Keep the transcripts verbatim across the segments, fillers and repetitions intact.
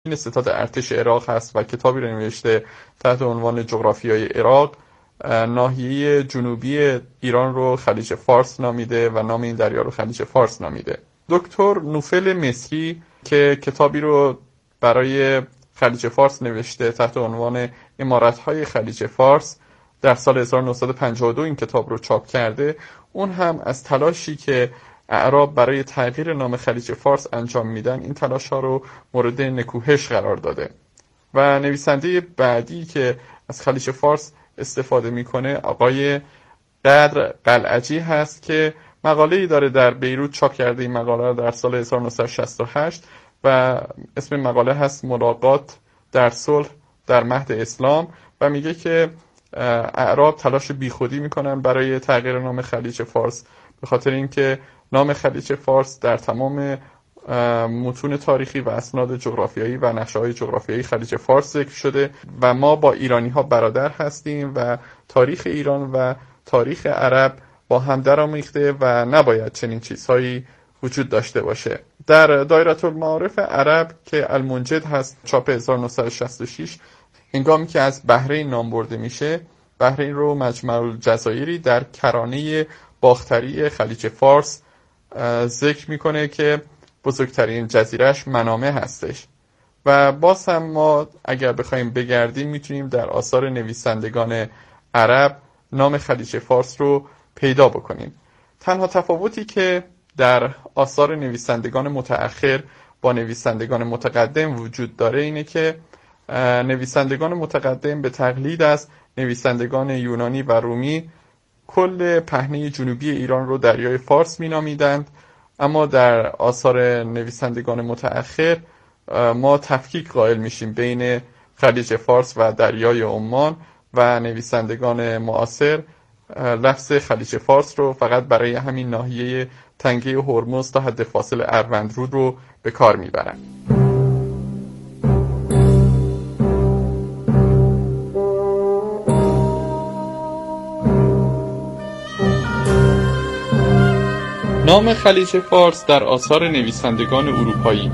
این ستاد ارتش عراق هست و کتابی رو نوشته تحت عنوان جغرافیای عراق. ناحیه جنوبی ایران رو خلیج فارس نامیده و نام این دریا رو خلیج فارس نامیده. دکتر نوفل مصری که کتابی رو برای خلیج فارس نوشته تحت عنوان امارت‌های خلیج فارس، در سال هزار و نهصد و پنجاه و دو این کتاب رو چاپ کرده. اون هم از تلاشی که اعراب برای تغییر نام خلیج فارس انجام میدن، این تلاش ها رو مورد نکوهش قرار داده. و نویسنده بعدی که از خلیج فارس استفاده میکنه آقای قدر قلعجی هست که مقاله‌ای داره در بیروت چاپ کرده. این مقاله رو در سال هزار و نهصد و شصت و هشت و اسم مقاله هست ملاقات در صلح در مهد اسلام و میگه که اعراب تلاش بیخودی میکنن برای تغییر نام خلیج فارس، به خاطر اینکه نام خلیج فارس در تمام متون تاریخی و اسناد جغرافیایی و نقشه‌های جغرافیایی خلیج فارس ذکر شده و ما با ایرانی‌ها برادر هستیم و تاریخ ایران و تاریخ عرب با هم درآمیخته و نباید چنین چیزهایی وجود داشته باشه. در دایره المعارف عرب که المنجد هست، چاپ هزار و نهصد و شصت و شش، هنگامی که از بحرین نام برده میشه، بحرین رو مجمع الجزایری در کرانه باختری خلیج فارس ذکر میکنه که بزرگترین جزیرهش منامه هستش. و باز هم ما اگر بخوایم بگردیم میتونیم در آثار نویسندگان عرب نام خلیج فارس رو پیدا بکنیم. تنها تفاوتی که در آثار نویسندگان متأخر با نویسندگان متقدم وجود داره اینه که نویسندگان متقدم به تقلید از نویسندگان یونانی و رومی کل پهنه جنوبی ایران رو دریای فارس مینامیدند، اما در آثار نویسندگان متأخر ما تفکیک قائل میشیم بین خلیج فارس و دریای عمان و نویسندگان معاصر لفظ خلیج فارس رو فقط برای همین ناحیه تنگه هرمز تا حد فاصل اروندرود رو به کار میبرند. نام خلیج فارس در آثار نویسندگان اروپایی.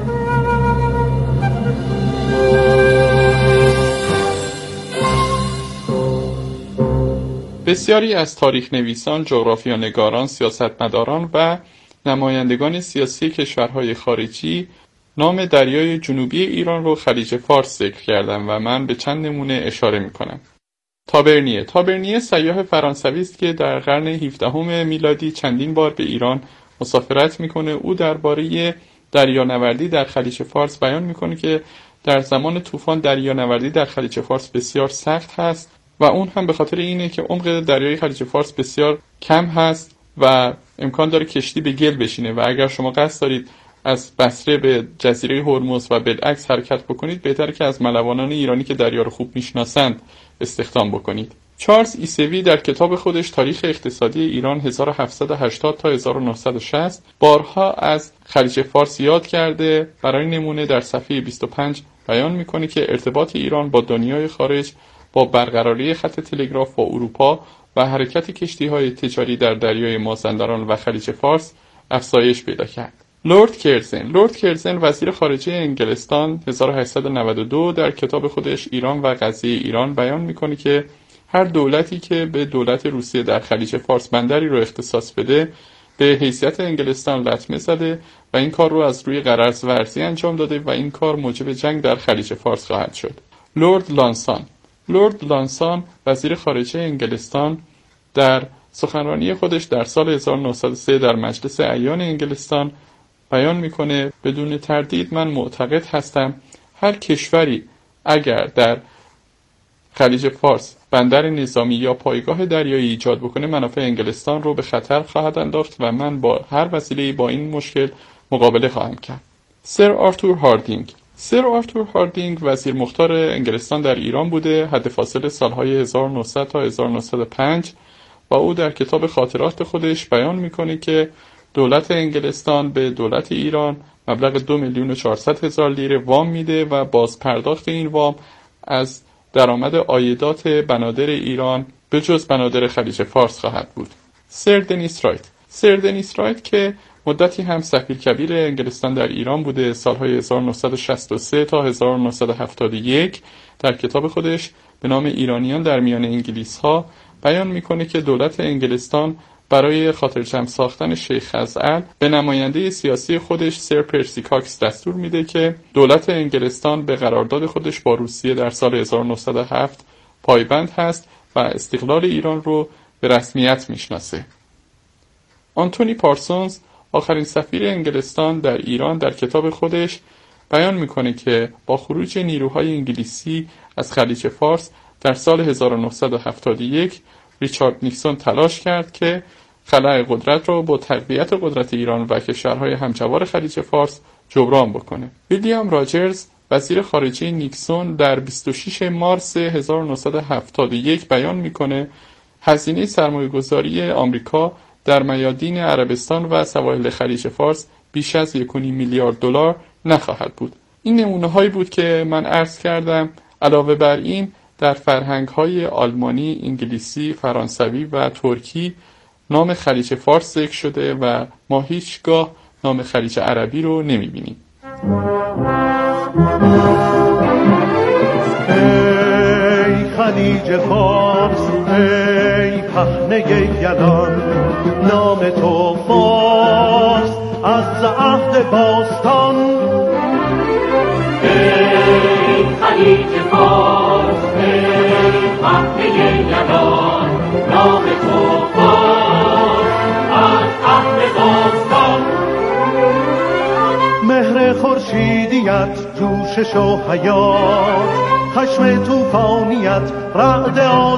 بسیاری از تاریخ نویسان، جغرافیانگاران، سیاستمداران و نمایندگان سیاسی کشورهای خارجی نام دریای جنوبی ایران رو خلیج فارس ذکر کردند و من به چند نمونه اشاره می‌کنم. تابرنیه تابرنیه سیاح فرانسوی است که در قرن هفدهم میلادی چندین بار به ایران مسافرت میکنه. او درباره دریانوردی در خلیج فارس بیان میکنه که در زمان طوفان دریانوردی در خلیج فارس بسیار سخت هست و اون هم به خاطر اینه که عمق دریای خلیج فارس بسیار کم هست و امکان داره کشتی به گل بشینه و اگر شما قصد دارید از بصره به جزیره هرمز و بالعکس حرکت بکنید، بهتره که از ملوانان ایرانی که دریا رو خوب میشناسند استخدام بکنید. چارلز ایسوی در کتاب خودش تاریخ اقتصادی ایران هزار و هفتصد و هشتاد تا هزار و نهصد و شصت بارها از خلیج فارس یاد کرده. برای نمونه در صفحه بیست و پنج بیان میکنه که ارتباط ایران با دنیای خارج با برقراری خط تلگراف با اروپا و حرکت کشتی‌های تجاری در دریای مازندران و خلیج فارس افزایش پیدا کرد. لورد کرزن لورد کرزن وزیر خارجه انگلستان هزار و هشتصد و نود و دو در کتاب خودش ایران و قضیه ایران بیان میکنه که هر دولتی که به دولت روسیه در خلیج فارس بندری رو اختصاص بده به حیثیت انگلستان لطمه زده و این کار رو از روی غرض ورزی انجام داده و این کار موجب جنگ در خلیج فارس خواهد شد. لورد لانسان لورد لانسان وزیر خارجه انگلستان در سخنرانی خودش در سال هزار و نهصد و سه در مجلس اعیان انگلستان بیان میکنه بدون تردید من معتقد هستم هر کشوری اگر در خلیج فارس بندر نظامی یا پایگاه دریایی ایجاد بکنه منافع انگلستان رو به خطر خواهد انداخت و من با هر وسیله‌ای با این مشکل مقابله خواهم کرد. سر آرتور هاردینگ سر آرتور هاردینگ وزیر مختار انگلستان در ایران بوده حد فاصل سالهای هزار و نهصد تا هزار و نهصد و پنج و او در کتاب خاطرات خودش بیان میکنه که دولت انگلستان به دولت ایران مبلغ دو میلیون و چهارصد هزار لیره وام میده و باز پرداخت این وام از درآمد عایدات بنادر ایران به جز بنادر خلیج فارس خواهد بود. سر دنیس رایت سر دنیس رایت که مدتی هم سفیر کبیر انگلستان در ایران بوده. سالهای هزار و نهصد و شصت و سه تا هزار و نهصد و هفتاد و یک در کتاب خودش به نام ایرانیان در میان انگلیس‌ها بیان میکنه که دولت انگلستان برای خاطر جمع ساختن شیخ خزعل به نماینده سیاسی خودش سر پرسی کاکس دستور میده که دولت انگلستان به قرارداد خودش با روسیه در سال هزار و نهصد و هفت پایبند هست و استقلال ایران رو به رسمیت میشناسه. آنتونی پارسونز، آخرین سفیر انگلستان در ایران، در کتاب خودش بیان میکنه که با خروج نیروهای انگلیسی از خلیج فارس در سال هزار و نهصد و هفتاد و یک ریچارد نیکسون تلاش کرد که خلأ قدرت را با تقویت قدرت ایران و کشورهای همجوار خلیج فارس جبران بکنه. ویلیام راجرز، وزیر خارجه نیکسون، در بیست و شش مارس هزار و نهصد و هفتاد و یک بیان میکنه هزینه سرمایه‌گذاری آمریکا در میادین عربستان و سواحل خلیج فارس بیش از یک و نیم میلیارد دلار نخواهد بود. این نمونه‌هایی بود که من عرض کردم. علاوه بر این در فرهنگ‌های آلمانی، انگلیسی، فرانسوی و ترکی نام خلیج فارس ذکر شده و ما هیچگاه نام خلیج عربی رو نمی‌بینیم. ای خلیج فارس، ای پهنه یلان، نام تو فارس از عهد باستان. ای خلیج فارس، ای پهنه یلان، نام تو فارس از عهد باستان. مهر خورشیدیت، جوشش و حیات، خشم توفانیت، رعد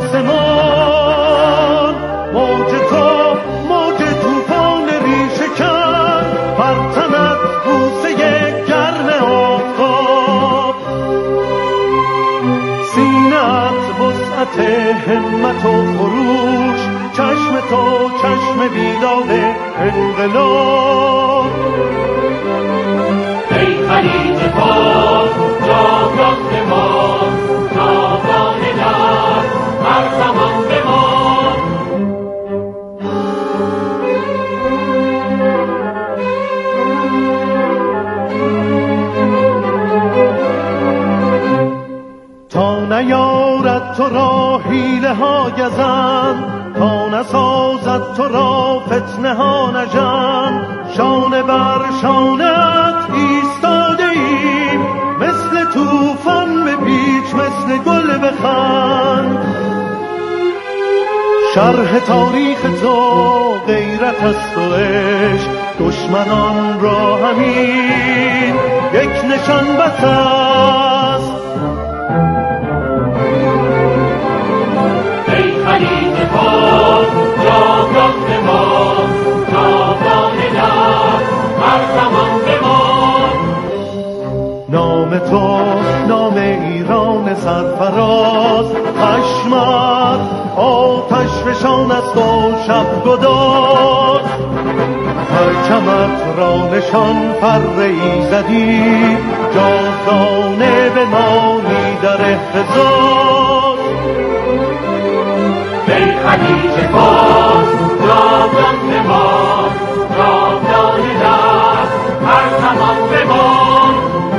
آسمان. موج تو موج توفان ریشه‌کن، بر تنت بوسه گرم آفتاب. سینه‌ات وسعت همت و خروش، چشم تو چشم بیدار انقلاب. ای خلیج فارس، جاودان ما، جاودان در هر زمان بمان. تا نیارد تو را حیله ها گزند، تا نسازد تو را فتنه ها نژند. شانه بر شانت ایستاده ایم، مثل طوفان بپیچ، مثل گل بخند. شرح تاریخ تو غیرت است و عشق، دشمنان را همین یک نشان بس است. ای خلیج فارس، جاودان ما، جاودان در هر زمان بمان. نام تو نام ایران سرفراز، خشمت آتش فشان است و شب گداز. پرچمت را نشان فر ایزدی، جاودانه بمانی در اهتزاز. ای خلیج فارس، جاودان ما، جاودان در هر زمان بمان.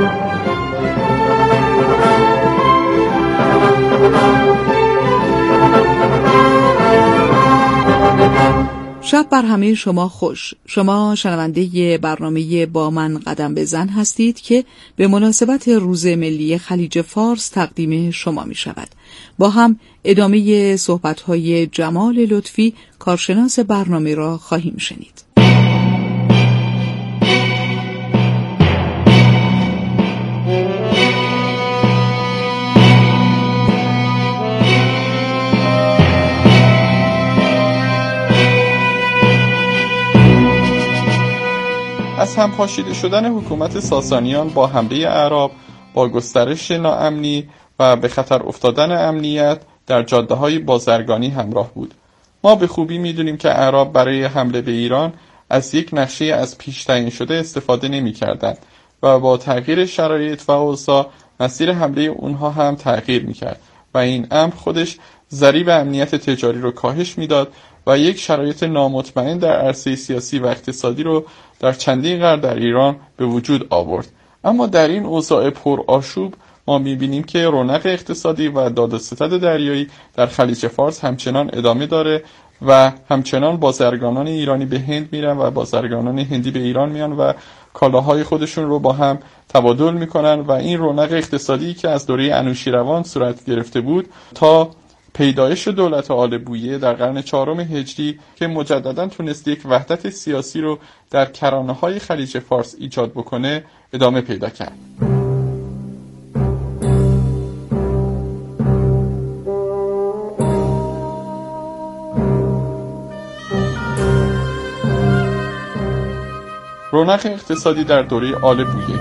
شب بر همه شما خوش. شما شنونده برنامه با من قدم بزن هستید که به مناسبت روز ملی خلیج فارس تقدیم شما می شود. با هم ادامه صحبت‌های جمال لطفی، کارشناس برنامه را خواهیم شنید. از هم پاشیده شدن حکومت ساسانیان با حمله اعراب، با گسترش ناامنی و به خطر افتادن امنیت در جاده‌های بازرگانی همراه بود. ما به خوبی می‌دونیم که اعراب برای حمله به ایران از یک نقشه از پیش تعیین شده استفاده نمی‌کردند و با تغییر شرایط و اوضاع مسیر حمله اونها هم تغییر می‌کرد و این امر خودش ضریب امنیت تجاری رو کاهش میداد و یک شرایط نامطمئن در عرصه سیاسی و اقتصادی رو در چندین قرن در ایران به وجود آورد. اما در این اوضاع پرآشوب ما می‌بینیم که رونق اقتصادی و داد و ستد دریایی در خلیج فارس همچنان ادامه داره و همچنان بازرگانان ایرانی به هند میرن و بازرگانان هندی به ایران میان و کالاهای خودشون رو با هم تبادل میکنن و این رونق اقتصادی که از دوره انوشیروان صورت گرفته بود تا پیدایش دولت آل بویه در قرن چهارم هجری که مجددا تونست یک وحدت سیاسی رو در کرانه‌های خلیج فارس ایجاد بکنه ادامه پیدا کرد. رونق اقتصادی در دوره آل بویه.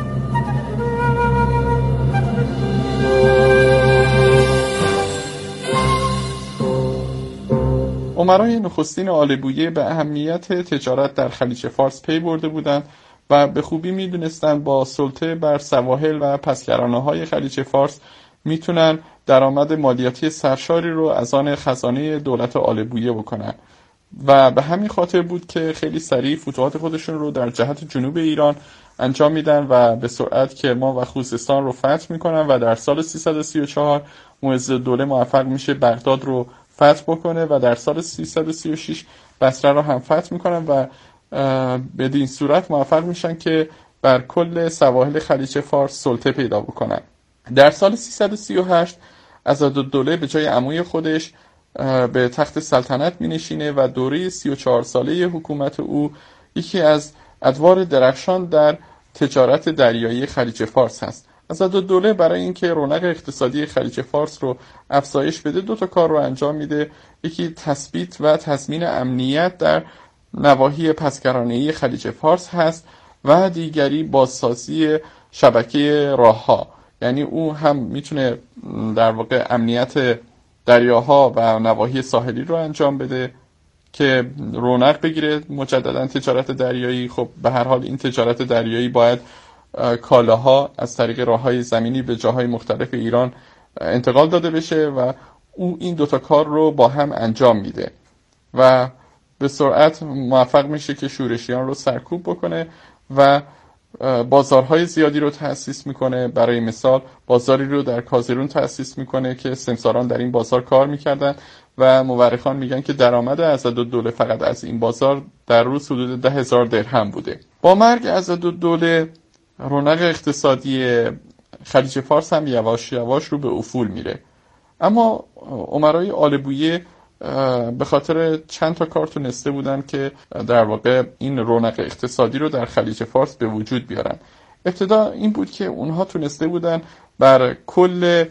امرای نخستین آل بویه به اهمیت تجارت در خلیج فارس پی برده بودند و به خوبی میدونستند با سلطه بر سواحل و پسکرانه‌های خلیج فارس میتونن درآمد مالیاتی سرشاری رو از آن خزانه دولت آل بویه بکنن و به همین خاطر بود که خیلی سریع فتوحات خودشون رو در جهت جنوب ایران انجام میدن و به سرعت کرمان و خوزستان رو فتح میکنن و در سال سیصد و سی و چهار معزالدوله موفق میشه بغداد رو فتح بکنه و در سال سیصد و سی و شش بصره رو هم فتح میکنن و بدین صورت موفق میشن که بر کل سواحل خلیج فارس سلطه پیدا بکنن. در سال سیصد و سی و هشت عضدالدوله به جای عموی خودش به تخت سلطنت می نشینه و دوره سی و چهار ساله حکومت او یکی از ادوار درخشان در تجارت دریایی خلیج فارس هست. عضدالدوله برای اینکه رونق اقتصادی خلیج فارس رو افزایش بده دو تا کار رو انجام میده. یکی تثبیت و تضمین امنیت در نواحی پسکرانه‌ای خلیج فارس هست و دیگری بازسازی شبکه راه‌ها. یعنی او هم میتونه در واقع امنیت دریاها و نواحی ساحلی رو انجام بده که رونق بگیره مجددا تجارت دریایی. خب به هر حال این تجارت دریایی باید کالاها از طریق راههای زمینی به جاهای مختلف ایران انتقال داده بشه و او این دوتا کار رو با هم انجام میده و به سرعت موفق میشه که شورشیان رو سرکوب بکنه و بازارهای زیادی رو تأسیس میکنه. برای مثال بازاری رو در کازرون تأسیس میکنه که سمساران در این بازار کار میکردن و مورخان میگن که درآمد عضدالدوله فقط از این بازار در روز حدود ده هزار درهم بوده. با مرگ عضدالدوله رونق اقتصادی خلیج فارس هم یواش یواش رو به افول میره. اما امرای آل بویه به خاطر چند تا کار تونسته بودن که در واقع این رونق اقتصادی رو در خلیج فارس به وجود بیارن. ابتدا این بود که اونها تونسته بودن بر کل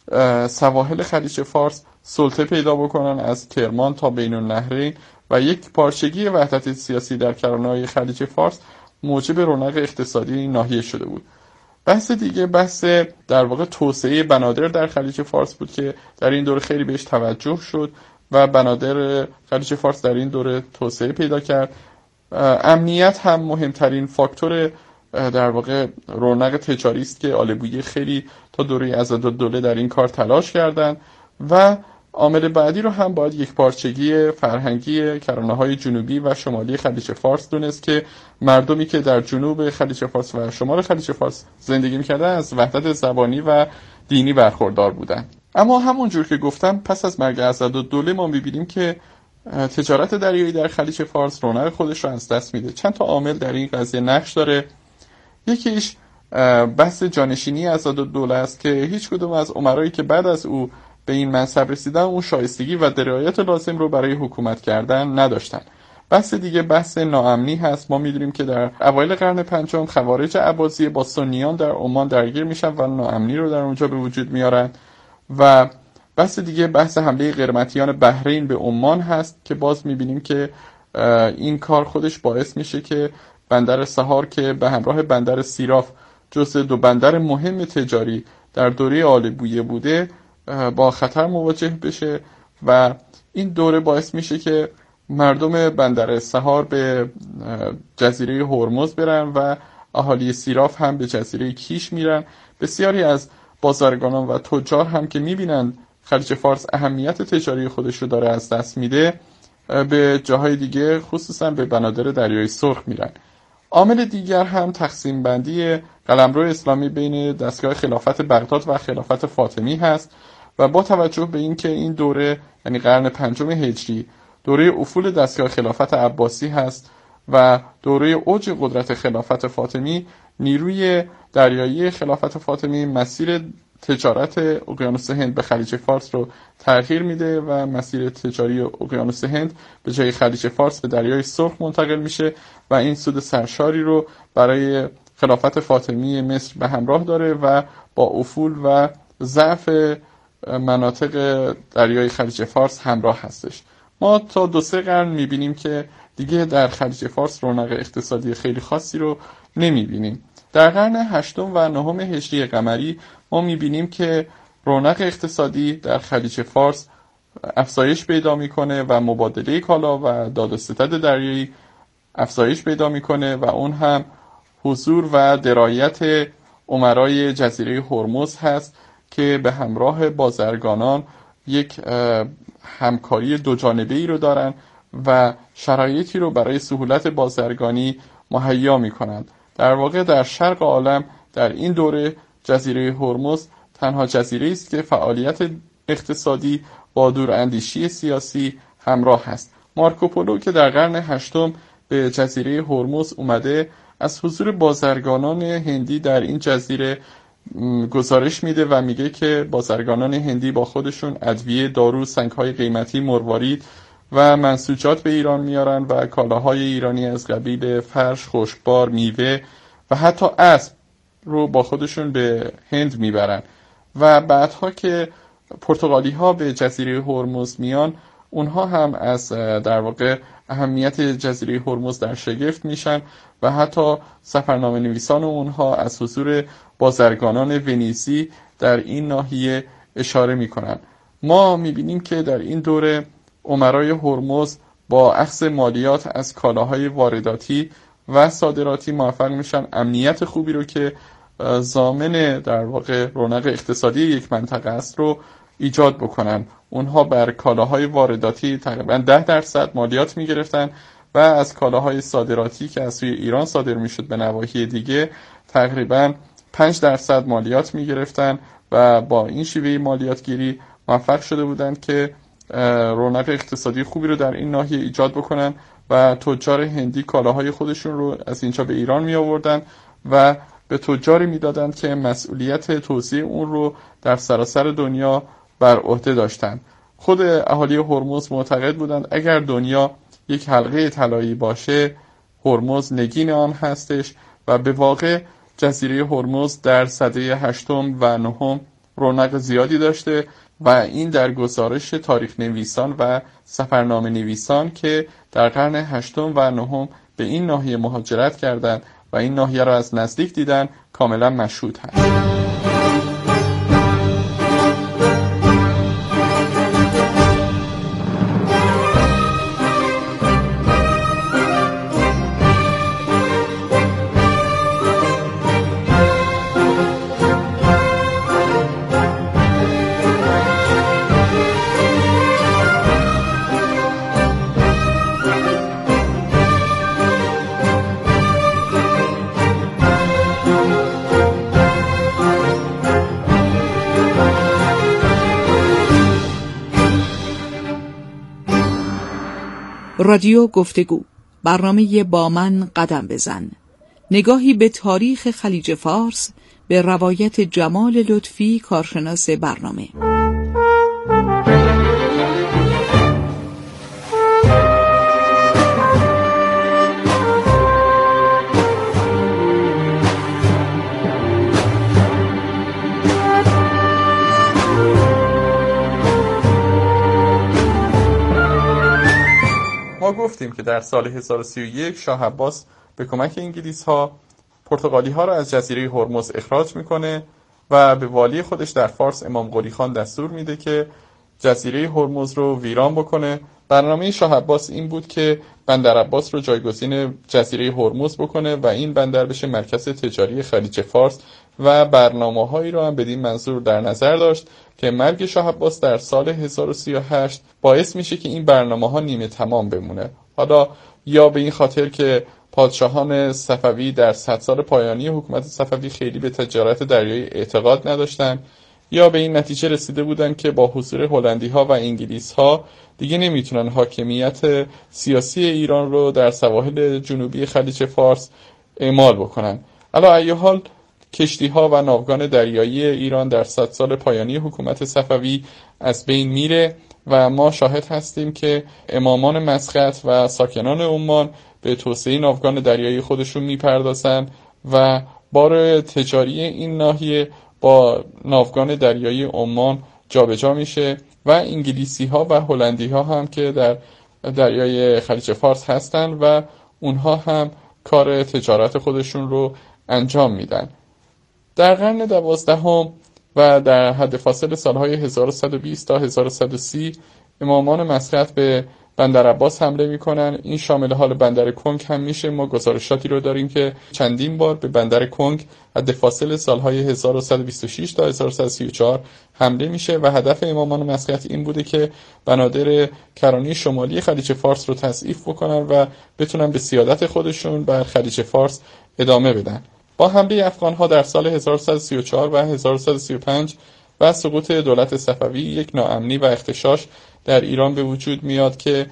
سواحل خلیج فارس سلطه پیدا بکنن از کرمان تا بین النهرین و یک پارچگی وحدت سیاسی در کرانه‌های خلیج فارس موجب رونق اقتصادی این ناحیه شده بود. بحث دیگه بحث در واقع توسعه بنادر در خلیج فارس بود که در این دوره خیلی بهش توجه شد و بنادر خلیج فارس در این دوره توسعه پیدا کرد. امنیت هم مهمترین فاکتور در واقع رونق تجاری است که آل بویه خیلی تا دوره عضدالدوله در این کار تلاش کردند و عامل بعدی رو هم باید یک پارچگی فرهنگی کرانه‌های جنوبی و شمالی خلیج فارس دونست که مردمی که در جنوب خلیج فارس و شمال خلیج فارس زندگی می‌کردن از وحدت زبانی و دینی برخوردار بودند. اما همونجور که گفتم پس از مرگ عضدالدوله ما می‌بینیم که تجارت دریایی در خلیج فارس رونق خودش رو از دست میده. چند تا عامل در این قضیه نقش داره. یکیش بحث جانشینی عضدالدوله است که هیچ کدوم از امرایی که بعد از او به این منصب رسیدن اون شایستگی و درایت لازم رو برای حکومت کردن نداشتن. بحث دیگه بحث ناامنی هست. ما میدونیم که در اوایل قرن پنجم خوارج عباسی با سنیان در عمان درگیر میشن و ناامنی رو در اونجا به وجود میارن و بحث دیگه بحث حمله قرمطیان بحرین به عمان هست که باز میبینیم که این کار خودش باعث میشه که بندر سحار که به همراه بندر سیراف جزو دو بندر مهم تجاری در دوره آل بویه بوده با خطر مواجه بشه و این دوره باعث میشه که مردم بندر سحار به جزیره هرمز برن و اهالی سیراف هم به جزیره کیش میرن. بسیاری از بازرگانان و تجار هم که میبینن خلیج فارس اهمیت تجاری خودش رو داره از دست میده به جاهای دیگه خصوصا به بنادر دریای سرخ میرن. عامل دیگر هم تقسیم بندی قلمرو اسلامی بین دستگاه خلافت بغداد و خلافت فاطمی هست و با توجه به اینکه این دوره یعنی قرن پنجم هجری دوره افول دستگاه خلافت عباسی هست و دوره اوج قدرت خلافت فاطمی، نیروی دریایی خلافت فاطمی مسیر تجارت اقیانوس هند به خلیج فارس رو تغییر میده و مسیر تجاری اقیانوس هند به جای خلیج فارس به دریای سرخ منتقل میشه و این سود سرشاری رو برای خلافت فاطمی مصر به همراه داره و با افول و ضعف مناطق دریای خلیج فارس همراه هستش. ما تا دو سه قرن میبینیم که دیگه در خلیج فارس رونق اقتصادی خیلی خاصی رو نمیبینیم. در قرن هشتم و نهم هجری قمری ما میبینیم که رونق اقتصادی در خلیج فارس افزایش پیدا میکنه و مبادله کالا و داد و ستد دریایی افزایش پیدا میکنه و اون هم حضور و درایت امرای جزیره هرمز هست که به همراه بازرگانان یک همکاری دو جانبه ای رو دارن و شرایطی رو برای سهولت بازرگانی مهیا میکنند. در واقع در شرق عالم در این دوره جزیره هرمز تنها جزیره است که فعالیت اقتصادی با دوراندیشی سیاسی همراه است. مارکوپولو که در قرن هشتم به جزیره هرمز اومده از حضور بازرگانان هندی در این جزیره گزارش میده و میگه که بازرگانان هندی با خودشون ادویه، دارو، سنگ‌های قیمتی، مروارید و منسوجات به ایران میارن و کالاهای ایرانی از قبیل فرش، خشکبار، میوه و حتی اسب رو با خودشون به هند میبرن و بعدها که پرتغالی ها به جزیره هرمز میان اونها هم از در واقع اهمیت جزیره هرمز در شگفت میشن و حتی سفرنامه نویسان اونها از حضور بازرگانان ونیزی در این ناحیه اشاره میکنن. ما میبینیم که در این دوره امرای هرمز با اخذ مالیات از کالاهای وارداتی و صادراتی موفق میشن امنیت خوبی رو که ضامن در واقع رونق اقتصادی یک منطقه است رو ایجاد بکنن. اونها بر کالاهای وارداتی تقریبا ده درصد مالیات میگرفتن و از کالاهای صادراتی که از سوی ایران صادر میشد به نواحی دیگه تقریبا پنج درصد مالیات میگرفتن و با این شیوه مالیات گیری موفق شده بودند که رونق اقتصادی خوبی رو در این ناحیه ایجاد بکنن و تجار هندی کالاهای خودشون رو از اینجا به ایران می آوردن و به تجاری می دادن که مسئولیت توزیع اون رو در سراسر دنیا بر عهده داشتن. خود اهالی هرمز معتقد بودند اگر دنیا یک حلقه طلایی باشه هرمز نگین آن هستش و به واقع جزیره هرمز در سده هشتم و نهم رونق زیادی داشته و این در گزارش تاریخ نویسان و سفرنامه نویسان که در قرن هشتم و نهم به این ناحیه مهاجرت کردند و این ناحیه را از نزدیک دیدن کاملا مشهود هست. رادیو گفتگو، برنامه با من قدم بزن، نگاهی به تاریخ خلیج فارس به روایت جمال لطفی، کارشناس برنامه. ما گفتیم که در سال هزار و سی و یک شاه عباس به کمک انگلیس ها پرتغالی ها را از جزیره هرمز اخراج میکنه و به والی خودش در فارس امام قلی خان دستور میده که جزیره هرمز رو ویران بکنه برنامه شاه عباس این بود که بندر عباس رو جایگزین جزیره هرمز بکنه و این بندر بشه مرکز تجاری خلیج فارس و برنامه‌هایی رو هم بدین منظور در نظر داشت که مرگ شاه عباس در سال هزار و سی و هشت باعث میشه که این برنامه‌ها نیمه تمام بمونه. حالا یا به این خاطر که پادشاهان صفوی در صد سال پایانی حکومت صفوی خیلی به تجارت دریایی اعتقاد نداشتن، یا به این نتیجه رسیده بودن که با حضور هلندی‌ها و انگلیس‌ها دیگه نمیتونن حاکمیت سیاسی ایران رو در سواحل جنوبی خلیج فارس اعمال بکنن. علی ای حال کشتی‌ها و ناوگان دریایی ایران در صد سال پایانی حکومت صفوی از بین میره و ما شاهد هستیم که امامان مسقط و ساکنان عمان به توسعه ناوگان دریایی خودشون میپردازن و بار تجاری این ناحیه با ناوگان دریایی عمان جابجا میشه و انگلیسی ها و هلندی ها هم که در دریای خلیج فارس هستن و اونها هم کار تجارت خودشون رو انجام میدن. در قرن دوازدهم و در حد فاصل سالهای هزار و صد و بیست تا هزار و صد و سی امامان مسقط به بندر عباس حمله میکنن. این شامل حال بندر کنگ هم میشه. ما گزارشاتی رو داریم که چندین بار به بندر کنگ حد فاصل سالهای هزار و صد و بیست و شش تا هزار و صد و سی و چهار حمله میشه و هدف امامان مسقط این بوده که بنادر کرانه شمالی خلیج فارس رو تضعیف بکنن و بتونن به سیادت خودشون بر خلیج فارس ادامه بدن. با حمله افغان‌ها در سال هزار و صد و سی و چهار و هزار و صد و سی و پنج و سقوط دولت صفوی یک ناامنی و اختشاش در ایران به وجود میاد که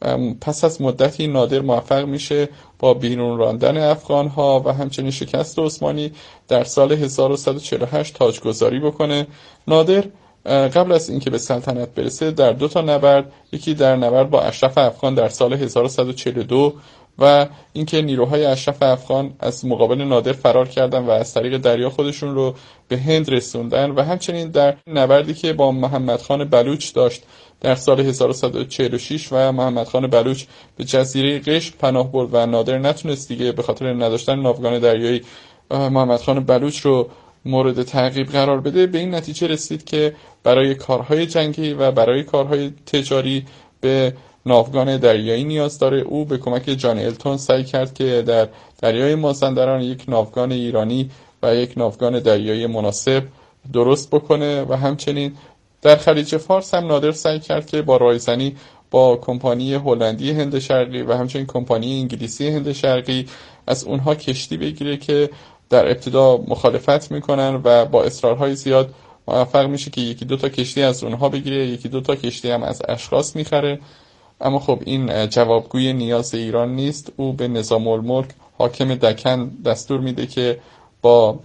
پس از مدتی نادر موفق میشه با بیرون راندن افغان‌ها و همچنین شکست عثمانی در سال هزار و صد و چهل و هشت تاجگذاری بکنه. نادر قبل از اینکه به سلطنت برسه در دو تا نبرد، یکی در نبرد با اشرف افغان در سال هزار و صد و چهل و دو و اینکه نیروهای اشرف افغان از مقابل نادر فرار کردن و از طریق دریا خودشون رو به هند رسوندن و همچنین در نبردی که با محمد خان بلوچ داشت در سال هزار و صد و چهل و شش و محمد خان بلوچ به جزیره قشم پناه برد و نادر نتونست دیگه به خاطر نداشتن ناوگان دریایی محمد خان بلوچ رو مورد تعقیب قرار بده. به این نتیجه رسید که برای کارهای جنگی و برای کارهای تجاری به ناوگان دریایی نیاز داره. او به کمک جان التون سعی کرد که در دریای مازندران یک ناوگان ایرانی و یک ناوگان دریایی مناسب درست بکنه و همچنین در خلیج فارس هم نادر سعی کرد که با رایزنی با کمپانی هلندی هند شرقی و همچنین کمپانی انگلیسی هند شرقی از اونها کشتی بگیره که در ابتدا مخالفت میکنن و با اصرارهای زیاد موفق میشه که یکی دو تا کشتی از اونها بگیره، یکی دو تا کشتی هم از اشخاص میخره. اما خب این جوابگوی نیاز ایران نیست. او به نظام الملک حاکم دکن دستور میده که با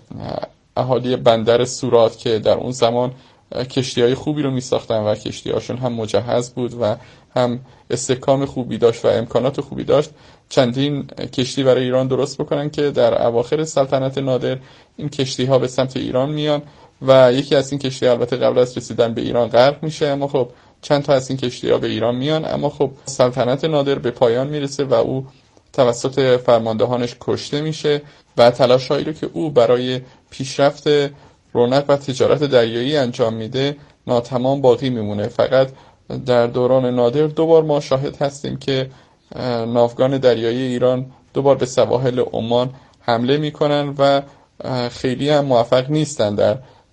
اهالی بندر سورات که در اون زمان کشتی‌های خوبی رو می‌ساختن و کشتی‌هاشون هم مجهز بود و هم استحکام خوبی داشت و امکانات خوبی داشت، چندین کشتی برای ایران درست بکنن که در اواخر سلطنت نادر این کشتی‌ها به سمت ایران میان و یکی از این کشتی‌ها البته قبل از رسیدن به ایران غرق میشه. اما خب چند تا از این کشتی‌ها به ایران میان، اما خب سلطنت نادر به پایان میرسه و او توسط فرماندهانش کشته میشه و تلاش‌هایی رو که او برای پیشرفت رونق و تجارت دریایی انجام میده ناتمام باقی میمونه. فقط در دوران نادر دوبار ما شاهد هستیم که ناوگان دریایی ایران دوبار به سواحل عمان حمله میکنن و خیلی هم موفق نیستن در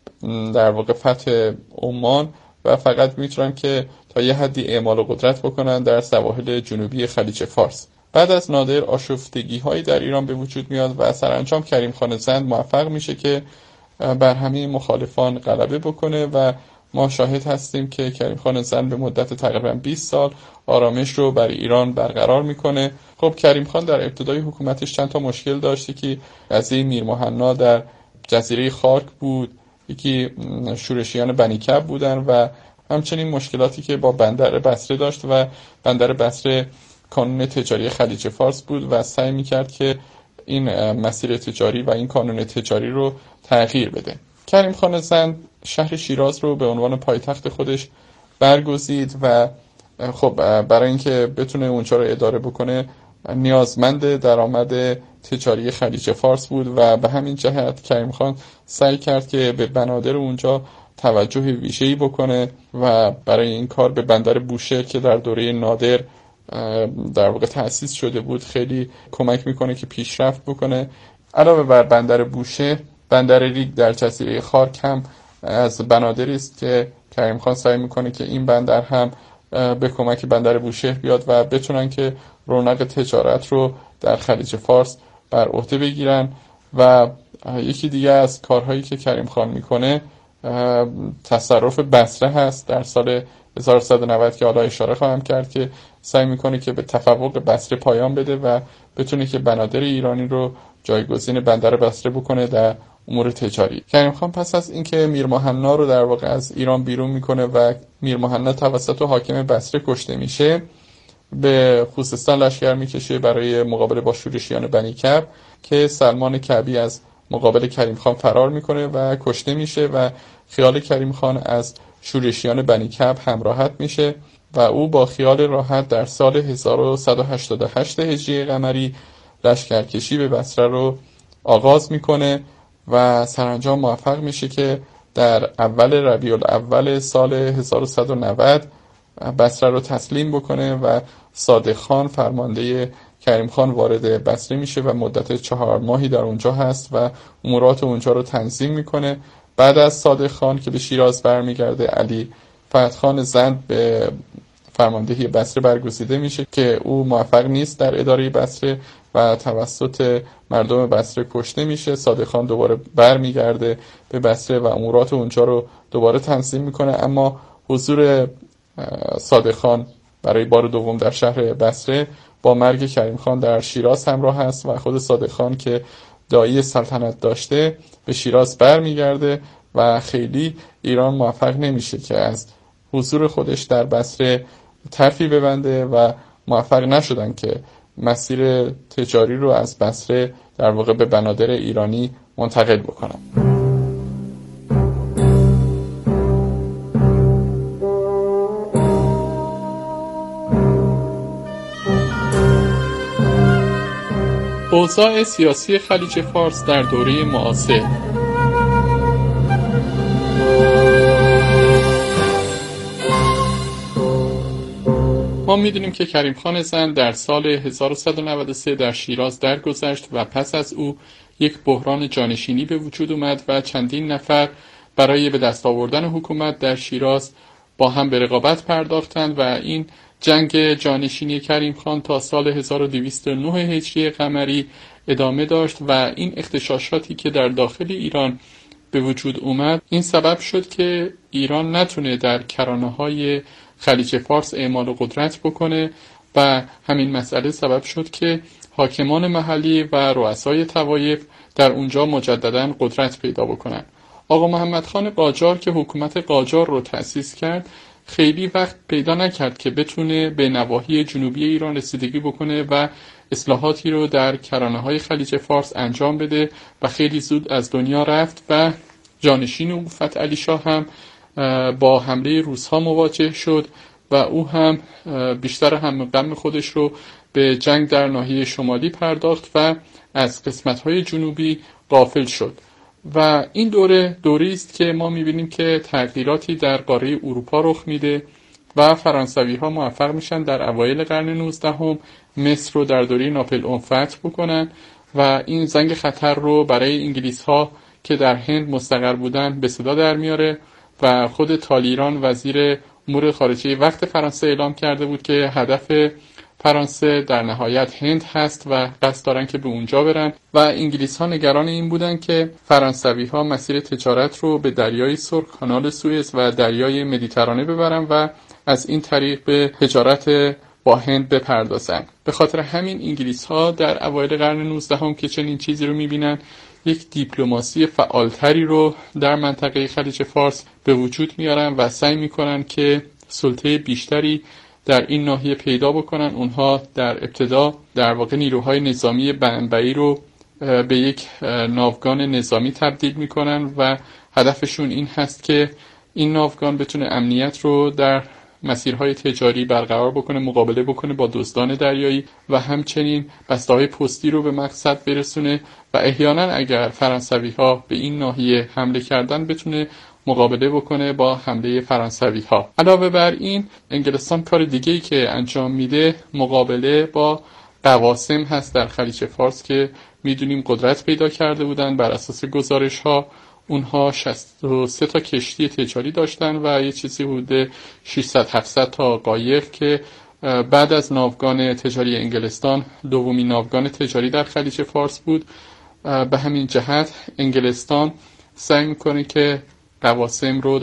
در واقع فتح عمان و فقط میتونن که تا یه حدی اعمال قدرت بکنن در سواحل جنوبی خلیج فارس. بعد از نادر آشفتگی هایی در ایران به وجود میاد و سرانجام کریم خان زند موفق میشه که بر همه مخالفان غلبه بکنه و ما شاهد هستیم که کریم خان زند به مدت تقریبا بیست سال آرامش رو بر ایران برقرار میکنه. خب کریم خان در ابتدای حکومتش چند تا مشکل داشت. یکی قضیه میر مهنا در جزیره خارک بود، یکی شورشیان بنی کب بودن و همچنین مشکلاتی که با بندر بصره داشت و بندر بصره کانون تجاری خلیج فارس بود و سعی میکرد که این مسیر تجاری و این کانون تجاری رو تغییر بده. کریم خان زند شهر شیراز رو به عنوان پایتخت خودش برگزید و خب برای اینکه بتونه اونجا رو اداره بکنه نیازمند درآمد تجاری خلیج فارس بود و به همین جهت کریم خان سعی کرد که به بنادر اونجا توجه ویژه‌ای بکنه و برای این کار به بندر بوشهر که در دوره نادر در واقع تأسیس شده بود خیلی کمک میکنه که پیشرفت بکنه. علاوه بر بندر بوشهر، بندر ریگ در جزیره خارک هم از بنادری است که کریم خان سعی میکنه که این بندر هم به کمک بندر بوشهر بیاد و بتونن که رونق تجارت رو در خلیج فارس بر عهده بگیرن. و یکی دیگه از کارهایی که کریم خان میکنه تصرف بصره هست در سال هزار و سیصد و نود که حالا اشاره خواهم کرد که سعی میکنه که به تفوق بصره پایان بده و بتونه که بنادر ایرانی رو جایگزین بندر بصره بکنه در امور تجاری. کریم خان پس از اینکه میر مهنا رو در واقع از ایران بیرون میکنه و میر مهنا توسط حاکم بصره کشته میشه، به خوزستان لشکر میکشه برای مقابله با شورشیان بنی کعب که سلمان کعبی از مقابل کریم خان فرار میکنه و کشته میشه و خیال کریم خان از شورشیان بنی کعب همراحت میشه و او با خیال راحت در سال هزار و صد و هشتاد و هشت هجری قمری لشکرکشی به بصره رو آغاز میکنه و سرانجام موفق میشه که در اول ربیع الاول سال هزار و صد و نود بصره رو تسلیم بکنه و صادق خان فرمانده کریم خان وارد بصره میشه و مدت چهار ماهی در اونجا هست و امورات اونجا رو تنظیم میکنه. بعد از صادق خان که به شیراز برمیگرده، علی فتحخان زند به فرماندهی بصره برگزیده میشه که او موفق نیست در اداره بصره و توسط مردم بصره کشته میشه. صادق خان دوباره برمیگرده به بصره و امورات اونجا رو دوباره تنظیم میکنه، اما حضور صادق خان برای بار دوم در شهر بصره با مرگ کریم خان در شیراز همراه است و خود صادق خان که داعی سلطنت داشته به شیراز برمیگرده و خیلی ایران موفق نمیشه که از حضور خودش در بصره طرفی ببنده و موفق نشدن که مسیر تجاری رو از بصره در واقع به بنادر ایرانی منتقل بکنن. اوضاع سیاسی خلیج فارس در دوره معاصر. ما می‌دونیم که کریم خان زند در سال هزار و صد و نود و سه در شیراز درگذشت و پس از او یک بحران جانشینی به وجود اومد و چندین نفر برای به دست آوردن حکومت در شیراز با هم به رقابت پرداختند و این جنگ جانشینی کریم خان تا سال هزار و دویست و نه هجری قمری ادامه داشت و این اغتشاشاتی که در داخل ایران به وجود اومد این سبب شد که ایران نتونه در کرانه‌های خلیج فارس اعمال قدرت بکنه و همین مسئله سبب شد که حاکمان محلی و رؤسای طوایف در اونجا مجددا قدرت پیدا بکنن. آقا محمد خان قاجار که حکومت قاجار رو تأسیس کرد خیلی وقت پیدا نکرد که بتونه به نواحی جنوبی ایران رسیدگی بکنه و اصلاحاتی رو در کرانه‌های خلیج فارس انجام بده و خیلی زود از دنیا رفت و جانشین او فتح علی شاه هم با حمله روس‌ها مواجه شد و او هم بیشتر هم غم خودش رو به جنگ در ناحیه شمالی پرداخت و از قسمت‌های جنوبی غافل شد و این دوره دوری است که ما می‌بینیم که تغییراتی در قاره اروپا رخ میده و فرانسوی‌ها موفق میشن در اوایل قرن نوزدهم مصر رو در دوره ناپلئون فتح بکنن و این زنگ خطر رو برای انگلیس‌ها که در هند مستقر بودن به صدا در میاره و خود تالیران وزیر امور خارجه وقت فرانسه اعلام کرده بود که هدف فرانسه در نهایت هند هست و قصد دارن که به اونجا برن و انگلیس ها نگران این بودن که فرانسوی ها مسیر تجارت رو به دریای سرخ، کانال سوئز و دریای مدیترانه ببرن و از این طریق به تجارت با هند بپردازن. به خاطر همین انگلیس ها در اوایل قرن نوزدهم که چنین چیزی رو میبینن یک دیپلماسی فعالتری رو در منطقه خلیج فارس به وجود میارن و سعی میکنن که سلطه بیشتری در این ناحیه پیدا بکنن. اونها در ابتدا در واقع نیروهای نظامی بنبعی رو به یک ناوگان نظامی تبدیل میکنن و هدفشون این هست که این ناوگان بتونه امنیت رو در مسیرهای تجاری برقرار بکنه، مقابله بکنه با دزدان دریایی و همچنین بسته‌های پستی رو به مقصد برسونه و احیانا اگر فرانسوی‌ها به این ناحیه حمله کردن بتونه مقابله بکنه با حمله فرانسوی ها. علاوه بر این انگلستان کار دیگه‌ای که انجام میده مقابله با قواسم هست در خلیج فارس که میدونیم قدرت پیدا کرده بودن. بر اساس گزارش ها اونها شصت و سه تا کشتی تجاری داشتن و یه چیزی حدود ششصد هفتصد تا قایق که بعد از ناوگان تجاری انگلستان دومین ناوگان تجاری در خلیج فارس بود. به همین جهت انگلستان سعی میکنه که قواسم رو